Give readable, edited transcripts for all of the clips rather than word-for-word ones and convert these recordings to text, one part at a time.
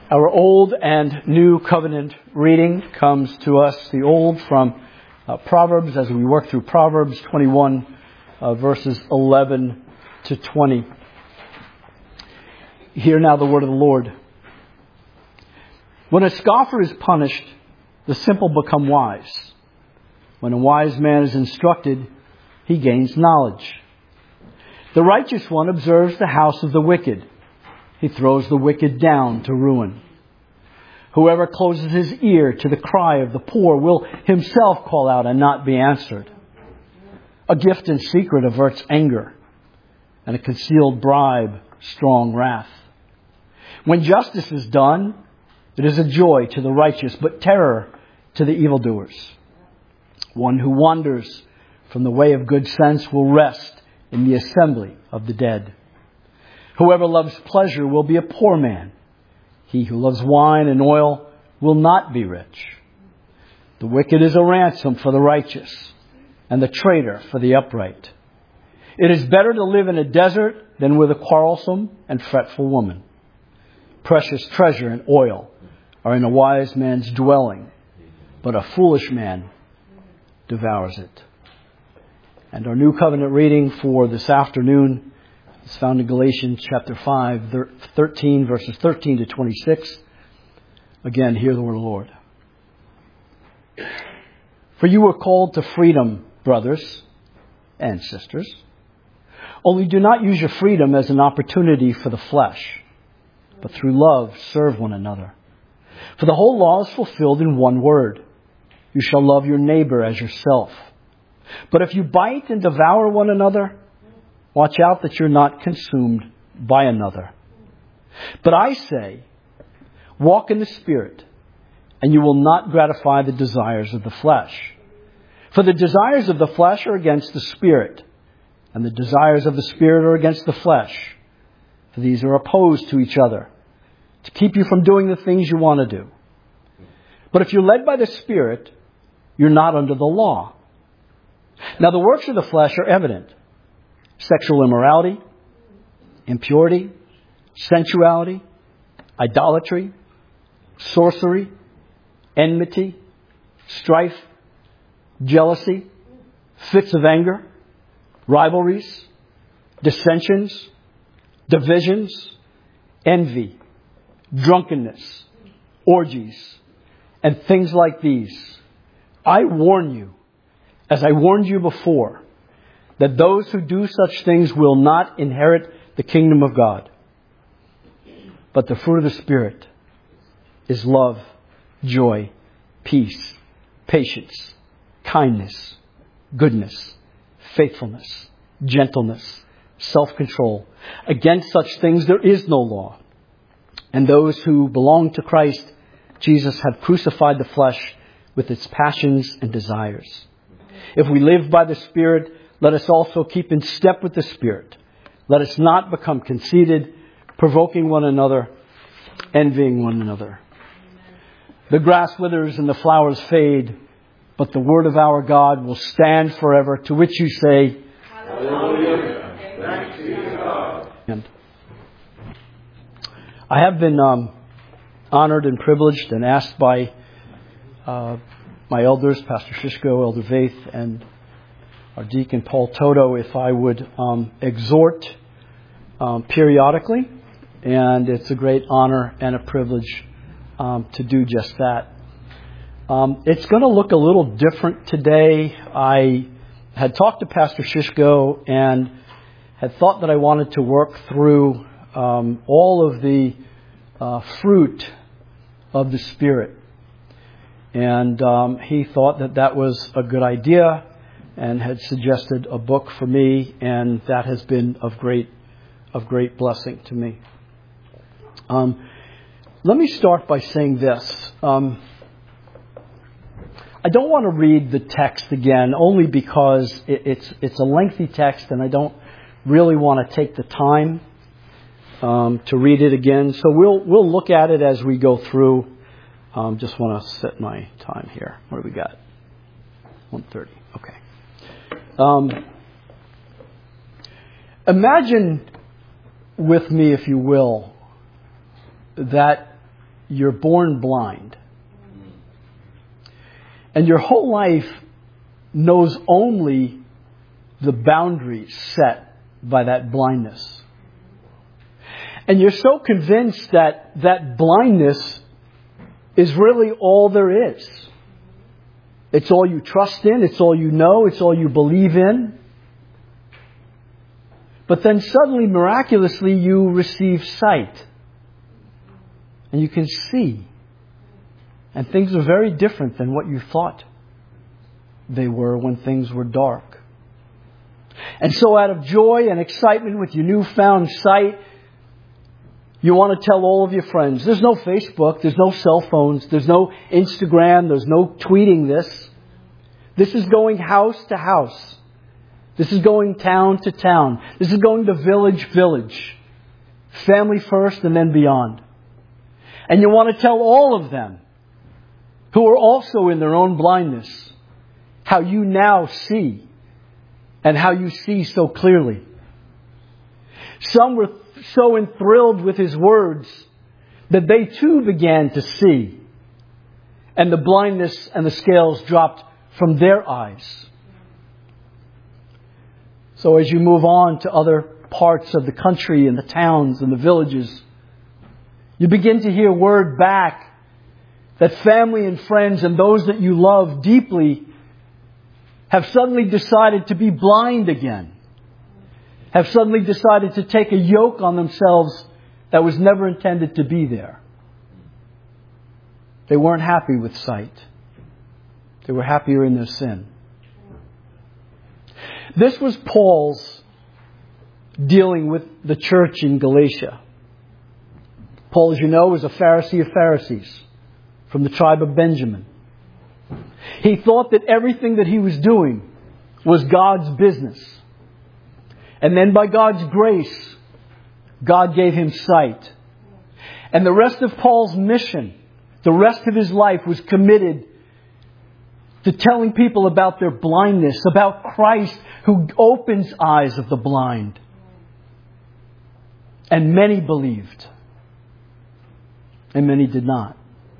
Our Old and New Covenant reading comes to us, the Old from Proverbs, as we work through Proverbs 21, verses 11 to 20. Hear now the word of the Lord. When a scoffer is punished, the simple become wise. When a wise man is instructed, he gains knowledge. The righteous one observes the house of the wicked. He throws the wicked down to ruin. Whoever closes his ear to the cry of the poor will himself call out and not be answered. A gift in secret averts anger, and a concealed bribe strong wrath. When justice is done, it is a joy to the righteous, but terror to the evildoers. One who wanders from the way of good sense will rest in the assembly of the dead. Whoever loves pleasure will be a poor man. He who loves wine and oil will not be rich. The wicked is a ransom for the righteous, and the traitor for the upright. It is better to live in a desert than with a quarrelsome and fretful woman. Precious treasure and oil are in a wise man's dwelling, but a foolish man devours it. And our New Covenant reading for this afternoon is found in Galatians chapter 5, 13, verses 13 to 26. Again, hear the word of the Lord. For you were called to freedom, brothers and sisters. Only do not use your freedom as an opportunity for the flesh, but through love serve one another. For the whole law is fulfilled in one word. You shall love your neighbor as yourself. But if you bite and devour one another, watch out that you're not consumed by another. But I say, walk in the Spirit, and you will not gratify the desires of the flesh. For the desires of the flesh are against the Spirit, and the desires of the Spirit are against the flesh. For these are opposed to each other, to keep you from doing the things you want to do. But if you're led by the Spirit, you're not under the law. Now the works of the flesh are evident: sexual immorality, impurity, sensuality, idolatry, sorcery, enmity, strife, jealousy, fits of anger, rivalries, dissensions, divisions, envy, drunkenness, orgies, and things like these. I warn you, as I warned you before, that those who do such things will not inherit the kingdom of God. But the fruit of the Spirit is love, joy, peace, patience, kindness, goodness, faithfulness, gentleness, self-control. Against such things there is no law. And those who belong to Christ Jesus have crucified the flesh with its passions and desires. If we live by the Spirit, let us also keep in step with the Spirit. Let us not become conceited, provoking one another, envying one another. The grass withers and the flowers fade, but the word of our God will stand forever, to which you say, Hallelujah. Thanks be to God. And I have been honored and privileged and asked by my elders, Pastor Shishko, Elder Vaith, and our deacon Paul Toto, if I would exhort periodically. And it's a great honor and a privilege to do just that. It's going to look a little different today. I had talked to Pastor Shishko and had thought that I wanted to work through all of the fruit of the Spirit. And he thought that that was a good idea and had suggested a book for me, and that has been of great blessing to me. Let me start by saying this. I don't want to read the text again, only because it's a lengthy text, and I don't really want to take the time to read it again. So we'll look at it as we go through. Just want to set my time here. What do we got? 1:30. Okay. Imagine with me, if you will, that you're born blind. And your whole life knows only the boundaries set by that blindness. And you're so convinced that that blindness is really all there is. It's all you trust in, it's all you know, it's all you believe in. But then suddenly, miraculously, you receive sight. And you can see. And things are very different than what you thought they were when things were dark. And so out of joy and excitement with your newfound sight, you want to tell all of your friends. There's no Facebook, there's no cell phones, there's no Instagram, there's no tweeting this. This is going house to house. This is going town to town. This is going to village. Family first and then beyond. And you want to tell all of them, who are also in their own blindness, how you now see and how you see so clearly. Some were so enthralled with His words that they too began to see. And the blindness and the scales dropped from their eyes. So as you move on to other parts of the country and the towns and the villages, you begin to hear word back that family and friends and those that you love deeply have suddenly decided to be blind again. Have suddenly decided to take a yoke on themselves that was never intended to be there. They weren't happy with sight. They were happier in their sin. This was Paul's dealing with the church in Galatia. Paul, as you know, was a Pharisee of Pharisees from the tribe of Benjamin. He thought that everything that he was doing was God's business. And then by God's grace, God gave him sight. And the rest of Paul's mission, the rest of his life was committed to telling people about their blindness, about Christ who opens eyes of the blind. And many believed. And many did not.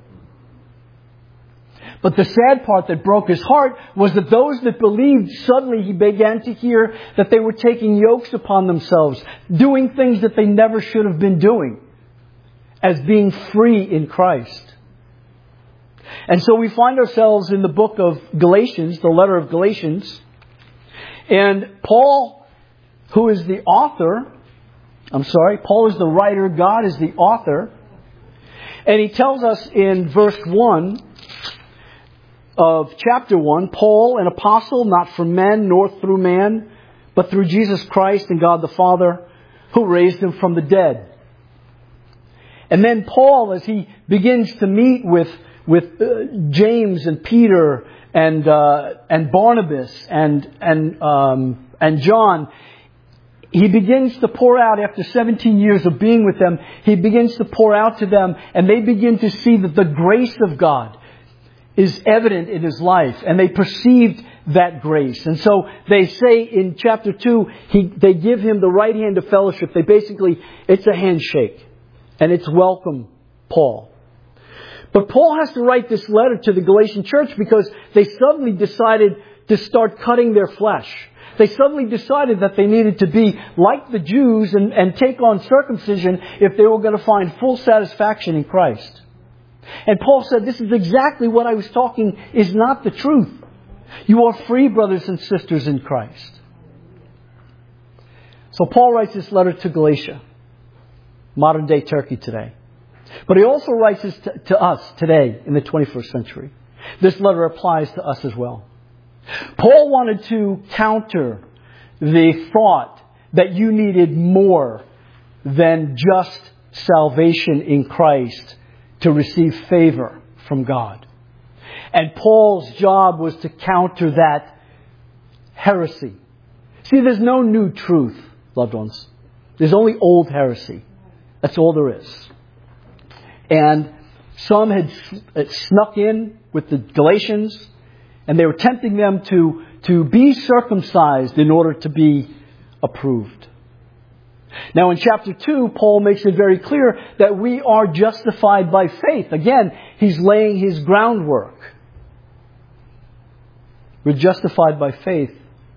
But the sad part that broke his heart was that those that believed, suddenly he began to hear that they were taking yokes upon themselves, doing things that they never should have been doing, as being free in Christ. And so we find ourselves in the book of Galatians, the letter of Galatians, and Paul, who is the author, Paul is the writer, God is the author, and he tells us in verse 1 of chapter 1, Paul, an apostle, not from men nor through man, but through Jesus Christ and God the Father, who raised him from the dead. And then Paul, as he begins to meet with James and Peter and Barnabas and John, he begins to pour out, after 17 years of being with them, he begins to pour out to them, and they begin to see that the grace of God is evident in his life, and they perceived that grace. And so they say in chapter 2, they give him the right hand of fellowship. It's a handshake, and it's welcome, Paul. But Paul has to write this letter to the Galatian church because they suddenly decided to start cutting their flesh. They suddenly decided that they needed to be like the Jews and take on circumcision if they were going to find full satisfaction in Christ. And Paul said, this is exactly what I was talking is not the truth. You are free, brothers and sisters in Christ. So Paul writes this letter to Galatia, modern day Turkey today. But he also writes this to us today in the 21st century. This letter applies to us as well. Paul wanted to counter the thought that you needed more than just salvation in Christ to receive favor from God. And Paul's job was to counter that heresy. See, there's no new truth, loved ones. There's only old heresy. That's all there is. And some had snuck in with the Galatians, and they were tempting them to be circumcised in order to be approved. Now in chapter 2, Paul makes it very clear that we are justified by faith. Again, he's laying his groundwork. We're justified by faith.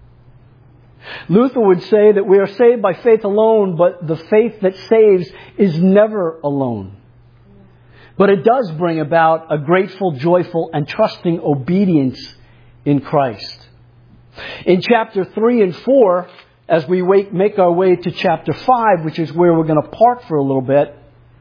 Luther would say that we are saved by faith alone, but the faith that saves is never alone. But it does bring about a grateful, joyful, and trusting obedience in Christ. In chapter 3 and 4, as we make our way to chapter 5, which is where we're going to park for a little bit,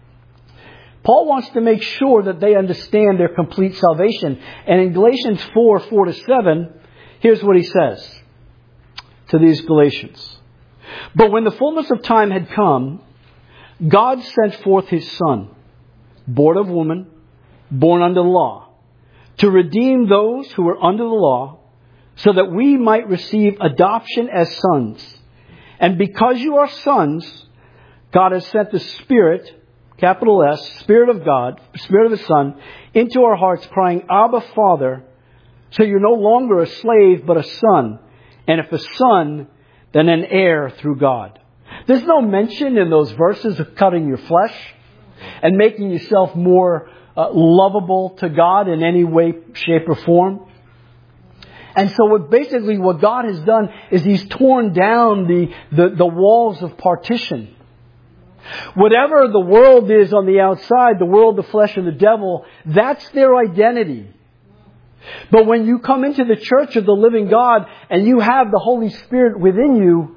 Paul wants to make sure that they understand their complete salvation. And in Galatians 4:4-7, here's what he says to these Galatians. But when the fullness of time had come, God sent forth His Son, born of woman, born under the law, to redeem those who were under the law, so that we might receive adoption as sons. And because you are sons, God has sent the Spirit, capital S, Spirit of God, Spirit of His Son, into our hearts, crying, Abba, Father. So you're no longer a slave, but a son. And if a son, then an heir through God. There's no mention in those verses of cutting your flesh and making yourself more lovable to God in any way, shape, or form. And so what God has done is He's torn down the walls of partition. Whatever the world is on the outside, the world, the flesh, and the devil, that's their identity. But when you come into the church of the living God and you have the Holy Spirit within you,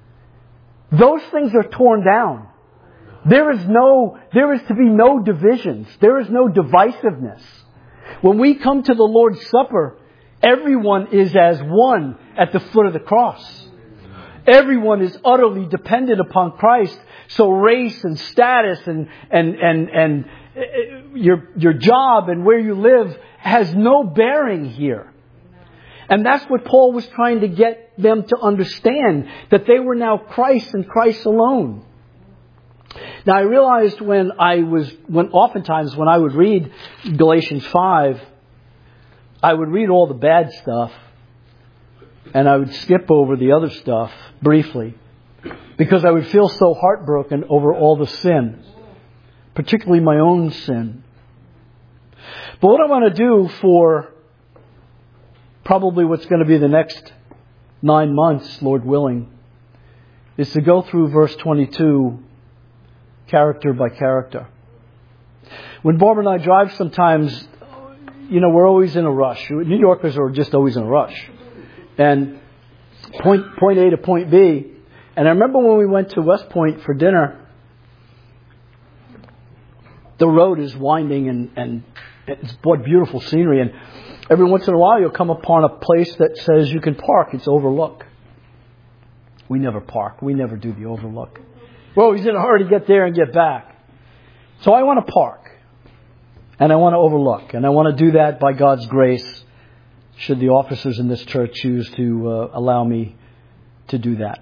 those things are torn down. There is to be no divisions. There is no divisiveness. When we come to the Lord's Supper, everyone is as one at the foot of the cross. Everyone is utterly dependent upon Christ. So race and status and your job and where you live has no bearing here. And that's what Paul was trying to get them to understand, that they were now Christ and Christ alone. Now I realized oftentimes when I would read Galatians 5, I would read all the bad stuff and I would skip over the other stuff briefly, because I would feel so heartbroken over all the sin, particularly my own sin. But what I want to do for probably what's going to be the next 9 months, Lord willing, is to go through verse 22 character by character. When Barbara and I drive sometimes, we're always in a rush. New Yorkers are just always in a rush. And point A to point B. And I remember when we went to West Point for dinner, the road is winding and it's what beautiful scenery. And every once in a while you'll come upon a place that says you can park. It's overlook. We never park. We never do the overlook. We're always in a hurry to get there and get back. So I want to park. And I want to overlook. And I want to do that by God's grace, should the officers in this church choose to allow me to do that.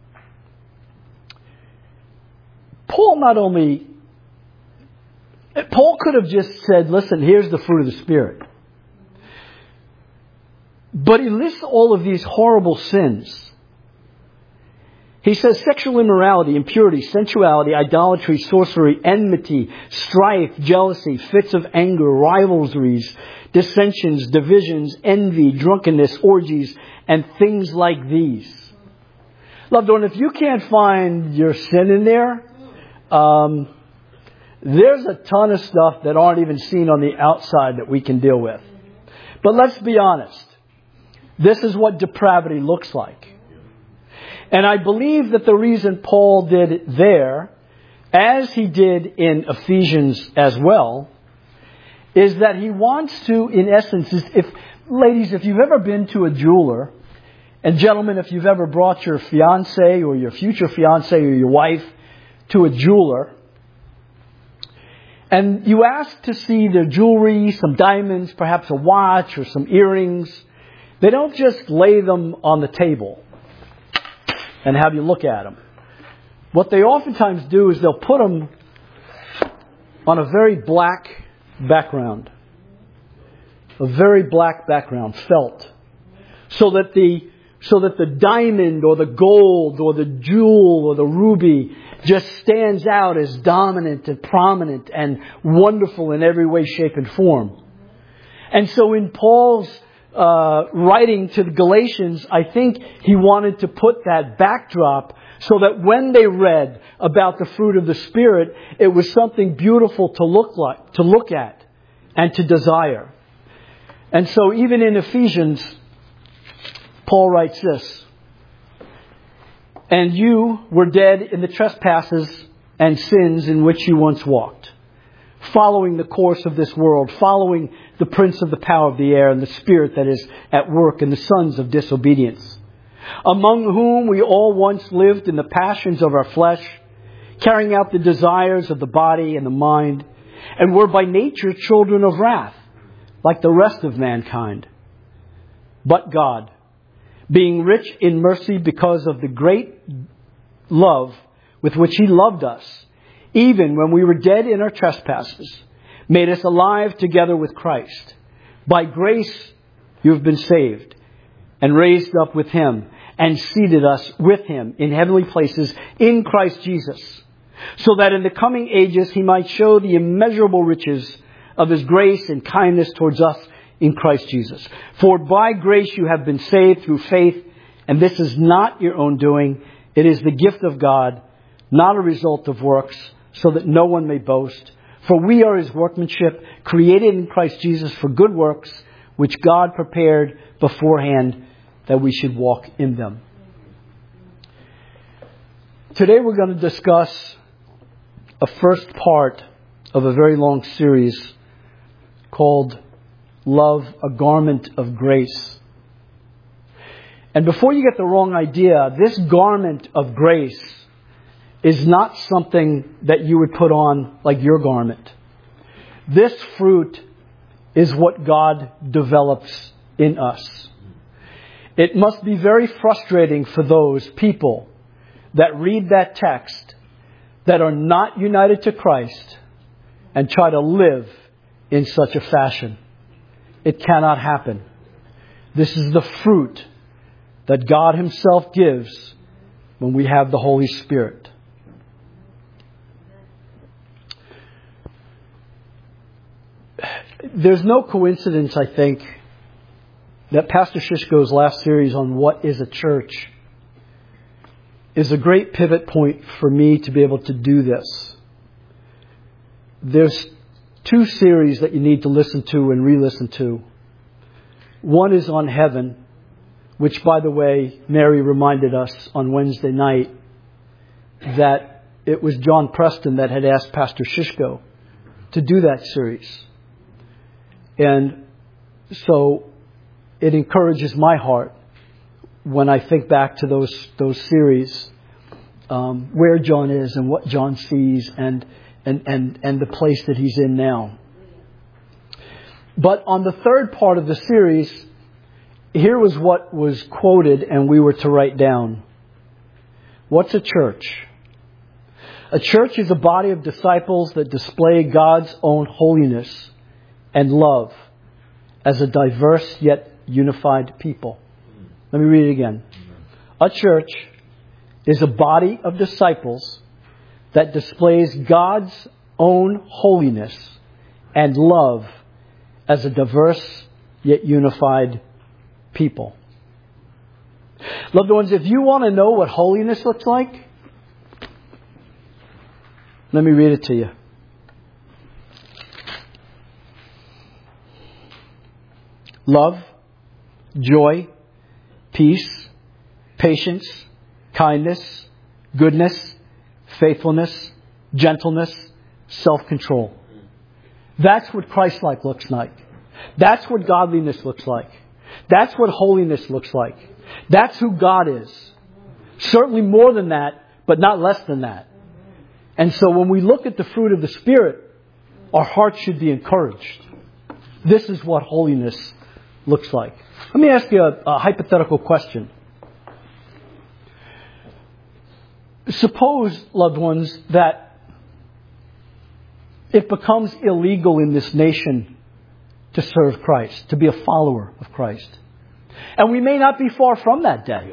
Paul could have just said, listen, here's the fruit of the Spirit. But he lists all of these horrible sins. He says sexual immorality, impurity, sensuality, idolatry, sorcery, enmity, strife, jealousy, fits of anger, rivalries, dissensions, divisions, envy, drunkenness, orgies, and things like these. Loved one, if you can't find your sin in there, there's a ton of stuff that aren't even seen on the outside that we can deal with. But let's be honest. This is what depravity looks like. And I believe that the reason Paul did it there, as he did in Ephesians as well, is that he wants to, in essence, ladies, if you've ever been to a jeweler, and gentlemen, if you've ever brought your fiancé or your future fiancé or your wife to a jeweler, and you ask to see their jewelry, some diamonds, perhaps a watch or some earrings, they don't just lay them on the table and have you look at them. What they oftentimes do is they'll put them on a very black background. A very black background, felt. So that the so that the diamond or the gold or the jewel or the ruby just stands out as dominant and prominent and wonderful in every way, shape, and form. And so in Paul's writing to the Galatians, I think he wanted to put that backdrop so that when they read about the fruit of the Spirit, it was something beautiful to look at, and to desire. And so even in Ephesians, Paul writes this: "And you were dead in the trespasses and sins in which you once walked, following the course of this world, following the prince of the power of the air and the spirit that is at work in the sons of disobedience, among whom we all once lived in the passions of our flesh, carrying out the desires of the body and the mind, and were by nature children of wrath, like the rest of mankind. But God, being rich in mercy because of the great love with which He loved us, even when we were dead in our trespasses, made us alive together with Christ. By grace you have been saved, and raised up with Him, and seated us with Him in heavenly places in Christ Jesus, so that in the coming ages He might show the immeasurable riches of His grace and kindness towards us in Christ Jesus. For by grace you have been saved through faith, and this is not your own doing. It is the gift of God, not a result of works, so that no one may boast. For we are His workmanship, created in Christ Jesus for good works, which God prepared beforehand that we should walk in them." Today we're going to discuss a first part of a very long series called Love, a Garment of Grace. And before you get the wrong idea, this garment of grace is not something that you would put on like your garment. This fruit is what God develops in us. It must be very frustrating for those people that read that text that are not united to Christ and try to live in such a fashion. It cannot happen. This is the fruit that God Himself gives when we have the Holy Spirit. There's no coincidence, I think, that Pastor Shishko's last series on what is a church is a great pivot point for me to be able to do this. There's two series that you need to listen to and re-listen to. One is on heaven, which, by the way, Mary reminded us on Wednesday night that it was John Preston that had asked Pastor Shishko to do that series. And so it encourages my heart when I think back to those series, where John is and what John sees and the place that he's in now. But on the third part of the series, here was what was quoted and we were to write down. What's a church? A church is a body of disciples that display God's own holiness and love as a diverse yet unified people. Let me read it again. A church is a body of disciples that displays God's own holiness and love as a diverse yet unified people. Loved ones, if you want to know what holiness looks like, let me read it to you. Love, joy, peace, patience, kindness, goodness, faithfulness, gentleness, self-control. That's what Christ-like looks like. That's what godliness looks like. That's what holiness looks like. That's who God is. Certainly more than that, but not less than that. And so when we look at the fruit of the Spirit, our hearts should be encouraged. This is what holiness looks like. Let me ask you a hypothetical question. Suppose, loved ones, that it becomes illegal in this nation to serve Christ, to be a follower of Christ. And we may not be far from that day.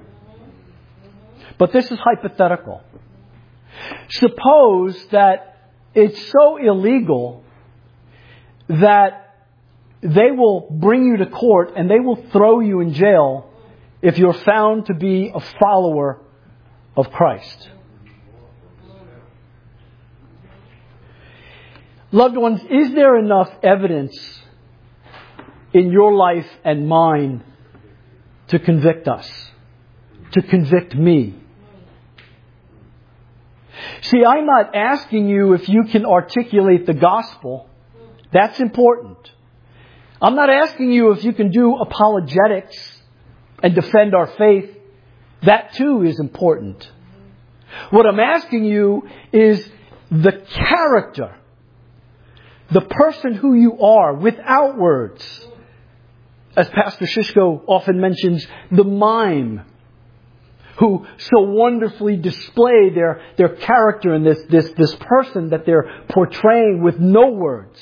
But this is hypothetical. Suppose that it's so illegal that they will bring you to court and they will throw you in jail if you're found to be a follower of Christ. Loved ones, is there enough evidence in your life and mine to convict us, to convict me? See, I'm not asking you if you can articulate the gospel. That's important. I'm not asking you if you can do apologetics and defend our faith. That too is important. What I'm asking you is the character, the person who you are without words. As Pastor Shishko often mentions, the mime who so wonderfully display their character in this person that they're portraying with no words.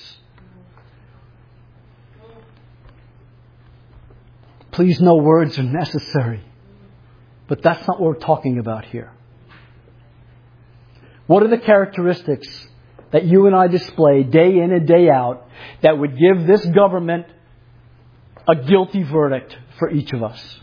Please, no words are necessary. But that's not what we're talking about here. What are the characteristics that you and I display day in and day out that would give this government a guilty verdict for each of us?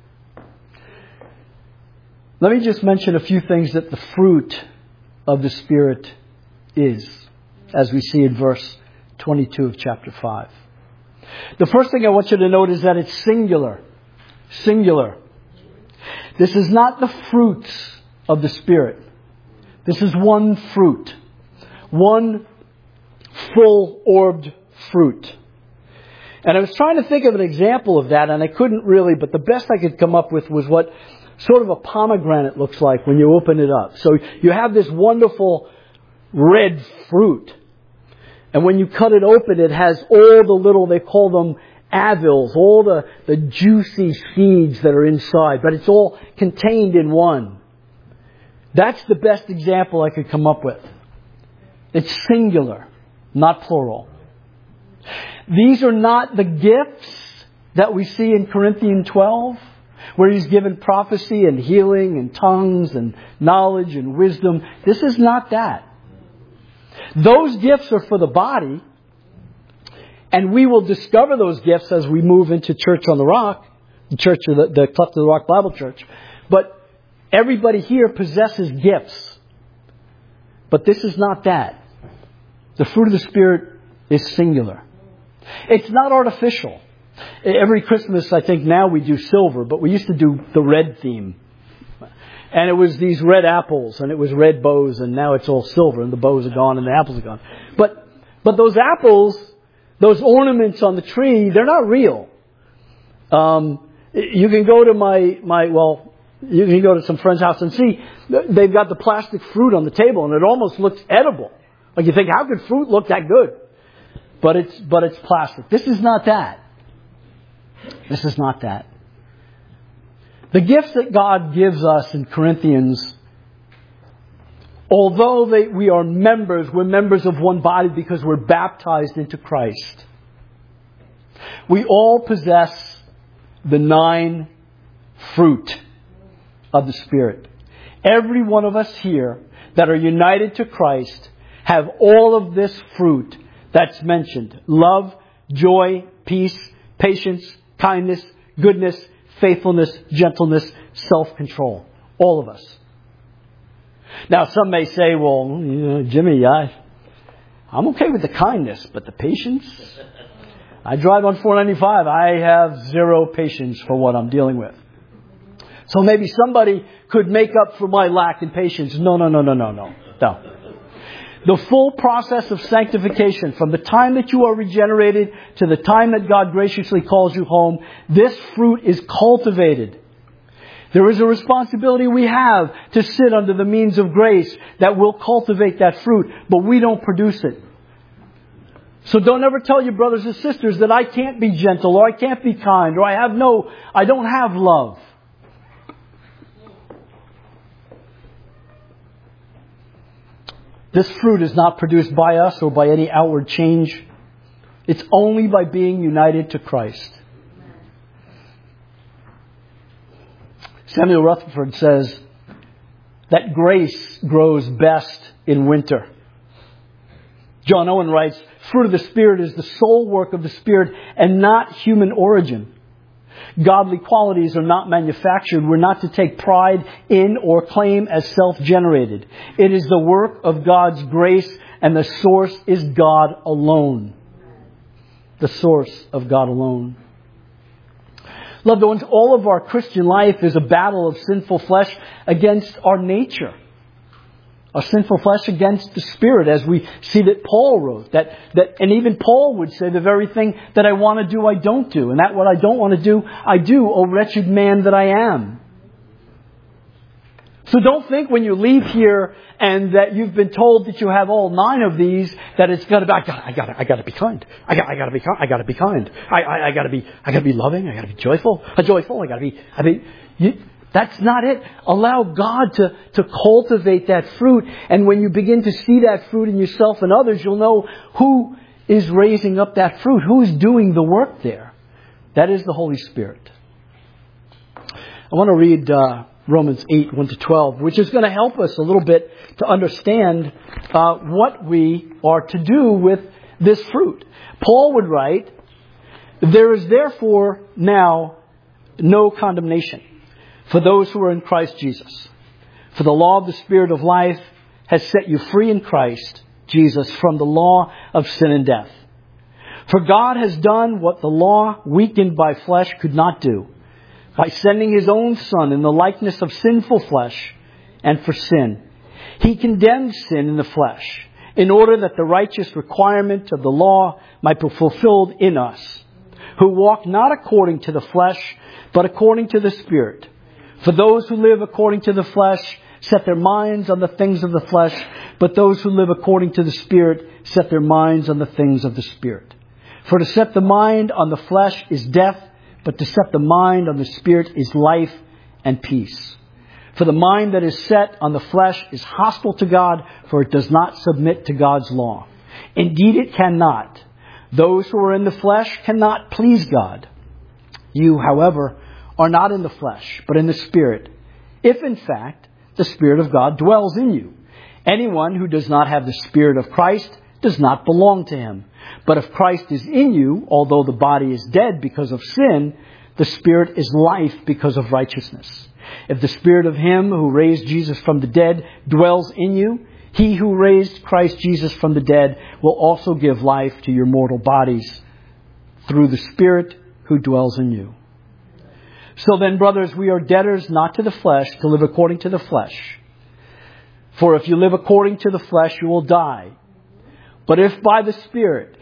Let me just mention a few things that the fruit of the Spirit is, as we see in verse 22 of chapter 5. The first thing I want you to note is that it's singular. Singular. This is not the fruits of the Spirit. This is one fruit. One full-orbed fruit. And I was trying to think of an example of that, and I couldn't really, but the best I could come up with was what sort of a pomegranate looks like when you open it up. So you have this wonderful red fruit. And when you cut it open, it has all the little, they call them avils, all the juicy seeds that are inside. But it's all contained in one. That's the best example I could come up with. It's singular, not plural. These are not the gifts that we see in Corinthians 12, where he's given prophecy and healing and tongues and knowledge and wisdom. This is not that. Those gifts are for the body, and we will discover those gifts as we move into Church on the Rock, the church of the Cleft of the Rock Bible Church. But everybody here possesses gifts. But this is not that. The fruit of the Spirit is singular. It's not artificial. Every Christmas, I think now we do silver, but we used to do the red theme. And it was these red apples, and it was red bows, and now it's all silver, and the bows are gone, and the apples are gone. But those apples, those ornaments on the tree, they're not real. You can go to you can go to some friend's house and see, they've got the plastic fruit on the table, and it almost looks edible. Like you think, how could fruit look that good? But it's plastic. This is not that. This is not that. The gifts that God gives us in Corinthians, although we are members, we're members of one body because we're baptized into Christ. We all possess the 9 fruit of the Spirit. Every one of us here that are united to Christ have all of this fruit that's mentioned. Love, joy, peace, patience, kindness, goodness, faithfulness, gentleness, self-control. All of us. Now, some may say, well, Jimmy, I'm okay with the kindness, but the patience? I drive on 495. I have 0 patience for what I'm dealing with. So maybe somebody could make up for my lack in patience. No. The full process of sanctification, from the time that you are regenerated to the time that God graciously calls you home, this fruit is cultivated. There is a responsibility we have to sit under the means of grace that will cultivate that fruit, but we don't produce it. So don't ever tell your brothers and sisters that I can't be gentle, or I can't be kind, or I don't have love. This fruit is not produced by us or by any outward change. It's only by being united to Christ. Samuel Rutherford says that grace grows best in winter. John Owen writes, fruit of the Spirit is the sole work of the Spirit and not human origin. Godly qualities are not manufactured. We're not to take pride in or claim as self-generated. It is the work of God's grace, and the source is God alone. The source of God alone. Loved ones, all of our Christian life is a battle of sinful flesh against our nature. Our sinful flesh against the Spirit, as we see that Paul wrote. And even Paul would say, the very thing that I want to do, I don't do. And that what I don't want to do, I do, O wretched man that I am. So don't think when you leave here and that you've been told that you have all 9 of these, that it's got to be, I got to be kind. I got to be kind. I got to be kind. I got to be loving. I got to be joyful. That's not it. Allow God to cultivate that fruit. And when you begin to see that fruit in yourself and others, you'll know who is raising up that fruit. Who is doing the work there? That is the Holy Spirit. I want to read Romans 8, 1-12, which is going to help us a little bit to understand what we are to do with this fruit. Paul would write, there is therefore now no condemnation for those who are in Christ Jesus. For the law of the Spirit of life has set you free in Christ Jesus from the law of sin and death. For God has done what the law, weakened by flesh, could not do, by sending His own Son in the likeness of sinful flesh, and for sin. He condemned sin in the flesh, in order that the righteous requirement of the law might be fulfilled in us, who walk not according to the flesh, but according to the Spirit. For those who live according to the flesh set their minds on the things of the flesh, but those who live according to the Spirit set their minds on the things of the Spirit. For to set the mind on the flesh is death, but to set the mind on the Spirit is life and peace. For the mind that is set on the flesh is hostile to God, for it does not submit to God's law. Indeed, it cannot. Those who are in the flesh cannot please God. You, however, are not in the flesh, but in the Spirit, if in fact the Spirit of God dwells in you. Anyone who does not have the Spirit of Christ does not belong to Him. But if Christ is in you, although the body is dead because of sin, the Spirit is life because of righteousness. If the Spirit of Him who raised Jesus from the dead dwells in you, He who raised Christ Jesus from the dead will also give life to your mortal bodies through the Spirit who dwells in you. So then, brothers, we are debtors not to the flesh, to live according to the flesh. For if you live according to the flesh, you will die. But if by the Spirit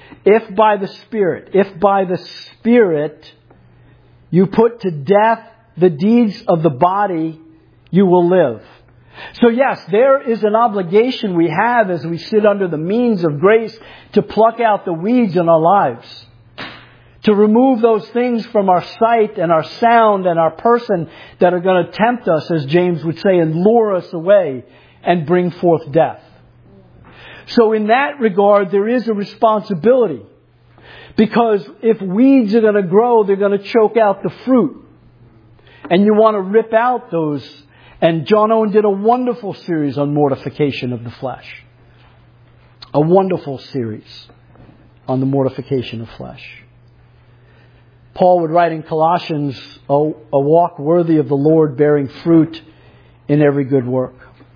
you put to death the deeds of the body, you will live. So yes, there is an obligation we have as we sit under the means of grace to pluck out the weeds in our lives. To remove those things from our sight and our sound and our person that are going to tempt us, as James would say, and lure us away and bring forth death. So in that regard, there is a responsibility. Because if weeds are going to grow, they're going to choke out the fruit. And you want to rip out those. And John Owen did a wonderful series on mortification of the flesh. A wonderful series on the mortification of flesh. Paul would write in Colossians, a walk worthy of the Lord, bearing fruit in every good work.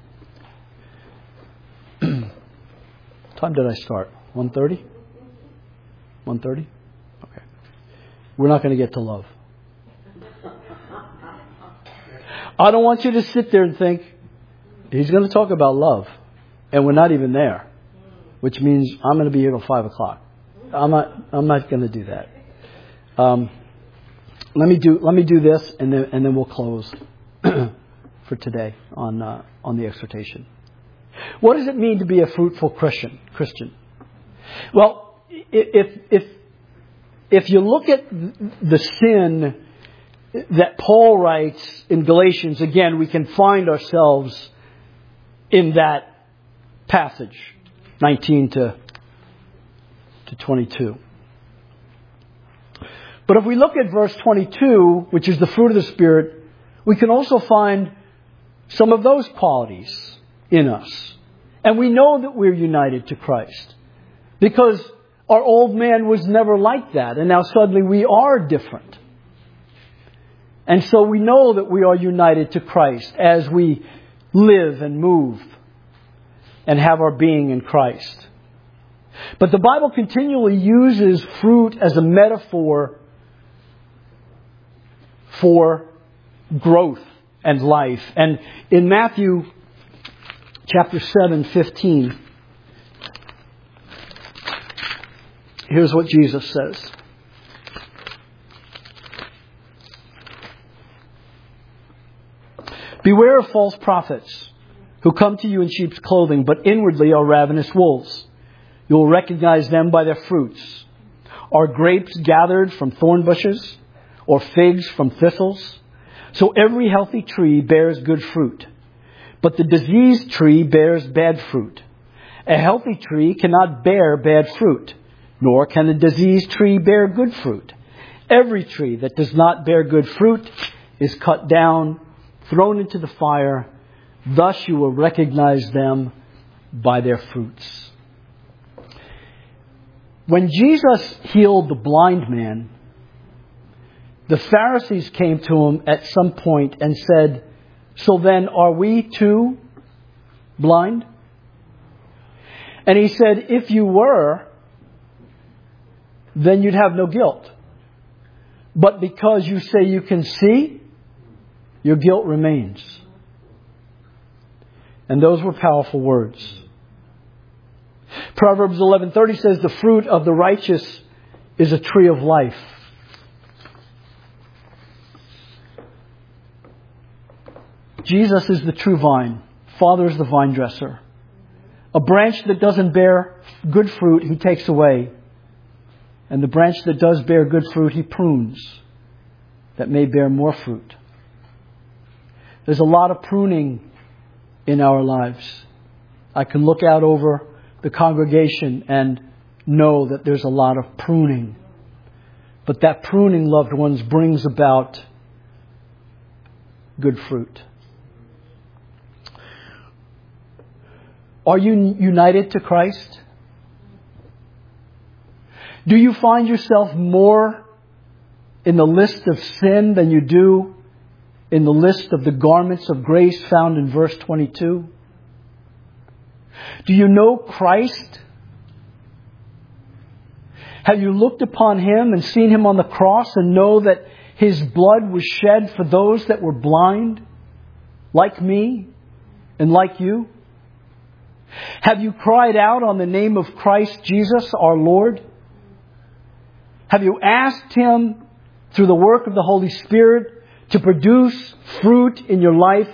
What time did I start? 1:30? 1:30? Okay. We're not going to get to love. I don't want you to sit there and think, he's going to talk about love. And we're not even there. Which means I'm going to be here till 5 o'clock. I'm not going to do that. Let me do this, and then we'll close for today on the exhortation. What does it mean to be a fruitful Christian? Well, if you look at the sin that Paul writes in Galatians, again, we can find ourselves in that passage, 19 to 22. But if we look at verse 22, which is the fruit of the Spirit, we can also find some of those qualities in us. And we know that we're united to Christ because our old man was never like that. And now suddenly we are different. And so we know that we are united to Christ as we live and move and have our being in Christ. But the Bible continually uses fruit as a metaphor for growth and life. And in Matthew chapter 7:15, here's what Jesus says. Beware of false prophets who come to you in sheep's clothing, but inwardly are ravenous wolves. You will recognize them by their fruits. Are grapes gathered from thorn bushes, or figs from thistles? So every healthy tree bears good fruit, but the diseased tree bears bad fruit. A healthy tree cannot bear bad fruit, nor can a diseased tree bear good fruit. Every tree that does not bear good fruit is cut down, thrown into the fire. Thus you will recognize them by their fruits. When Jesus healed the blind man, the Pharisees came to him at some point and said, "So then are we too blind?" And he said, "If you were, then you'd have no guilt. But because you say you can see, your guilt remains." And those were powerful words. Proverbs 11:30 says, "The fruit of the righteous is a tree of life." Jesus is the true vine. Father is the vine dresser. A branch that doesn't bear good fruit, He takes away. And the branch that does bear good fruit, He prunes, that may bear more fruit. There's a lot of pruning in our lives. I can look out over the congregation and know that there's a lot of pruning. But that pruning, loved ones, brings about good fruit. Are you united to Christ? Do you find yourself more in the list of sin than you do in the list of the garments of grace found in verse 22? Do you know Christ? Have you looked upon Him and seen Him on the cross and know that His blood was shed for those that were blind, like me and like you? Have you cried out on the name of Christ Jesus, our Lord? Have you asked Him through the work of the Holy Spirit to produce fruit in your life?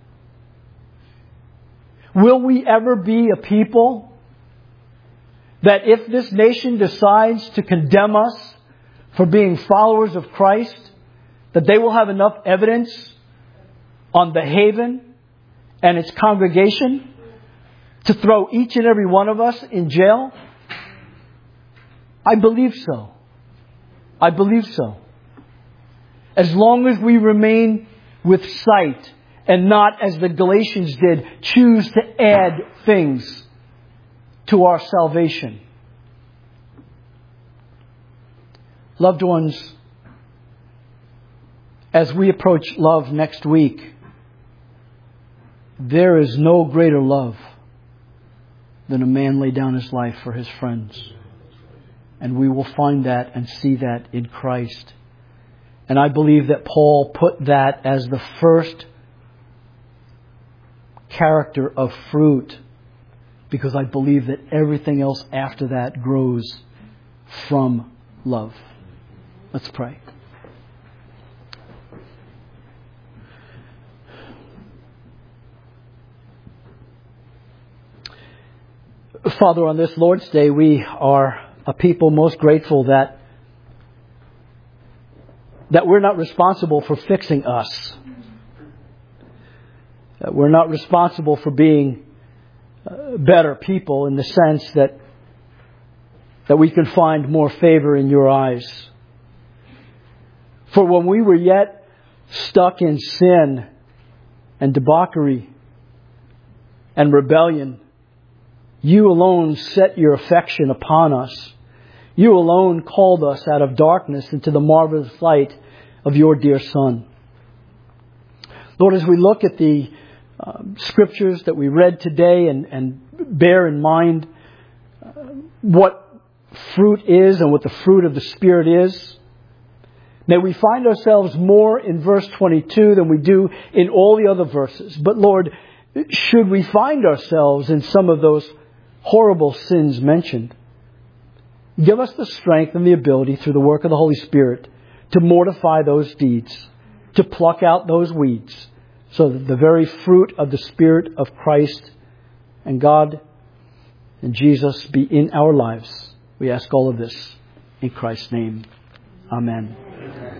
Will we ever be a people that if this nation decides to condemn us for being followers of Christ, that they will have enough evidence on the Haven and its congregation to throw each and every one of us in jail? I believe so. I believe so. As long as we remain with sight and not, as the Galatians did, choose to add things to our salvation. Loved ones, as we approach love next week, there is no greater love than a man lay down his life for his friends. And we will find that and see that in Christ. And I believe that Paul put that as the first character of fruit, because I believe that everything else after that grows from love. Let's pray. Father, on this Lord's Day, we are a people most grateful that we're not responsible for fixing us. That we're not responsible for being better people in the sense that we can find more favor in your eyes. For when we were yet stuck in sin and debauchery and rebellion, You alone set Your affection upon us. You alone called us out of darkness into the marvelous light of Your dear Son. Lord, as we look at the scriptures that we read today and bear in mind what fruit is and what the fruit of the Spirit is, may we find ourselves more in verse 22 than we do in all the other verses. But Lord, should we find ourselves in some of those horrible sins mentioned, give us the strength and the ability through the work of the Holy Spirit to mortify those deeds, to pluck out those weeds, so that the very fruit of the Spirit of Christ and God and Jesus be in our lives. We ask all of this in Christ's name. Amen.